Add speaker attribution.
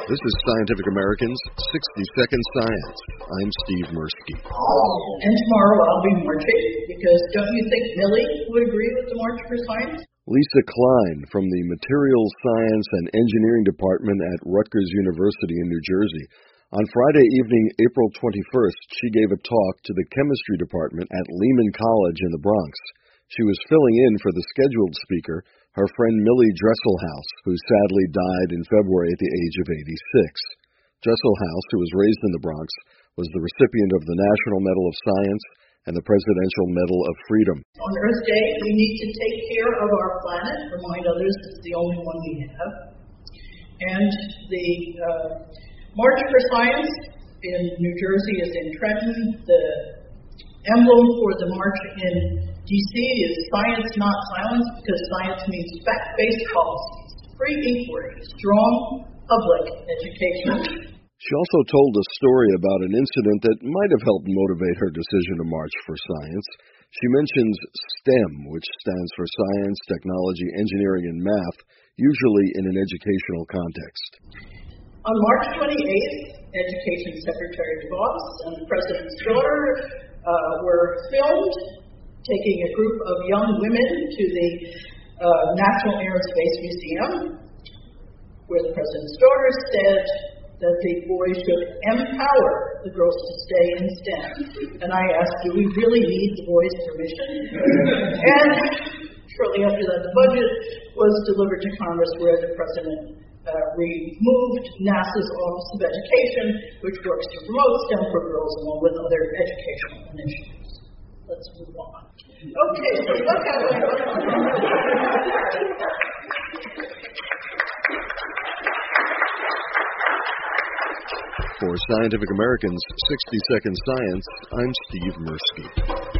Speaker 1: This is Scientific American's 60 Second Science. I'm Steve Mirsky.
Speaker 2: And tomorrow I'll be marching, because don't you think Millie would agree with the March for Science?
Speaker 1: Lisa Klein from the Materials Science and Engineering Department at Rutgers University in New Jersey. On Friday evening, April 21st, she gave a talk to the Chemistry Department at Lehman College in the Bronx. She was filling in for the scheduled speaker, her friend Millie Dresselhaus, who sadly died in February at the age of 86. Dresselhaus, who was raised in the Bronx, was the recipient of the National Medal of Science and the Presidential Medal of Freedom.
Speaker 2: On Earth Day, we need to take care of our planet, remind others it's the only one we have. And the March for Science in New Jersey is in Trenton. The emblem for the march in D.C. is Science, Not Silence, because science means fact-based policies, free inquiry, strong public education.
Speaker 1: She also told a story about an incident that might have helped motivate her decision to march for science. She mentions STEM, which stands for Science, Technology, Engineering, and Math, usually in an educational context.
Speaker 2: On March 28th, Education Secretary DeVos and the President's daughter were filmed taking a group of young women to the National Air and Space Museum, where the President's daughter said that the boys should empower the girls to stay in STEM. And I asked, do we really need the boys' permission? And shortly after that, the budget was delivered to Congress, where the President removed NASA's Office of Education, which works to promote STEM for girls along with other educational initiatives. Let's move on. Okay, so look at it.
Speaker 1: For Scientific American's 60 Second Science, I'm Steve Mirsky.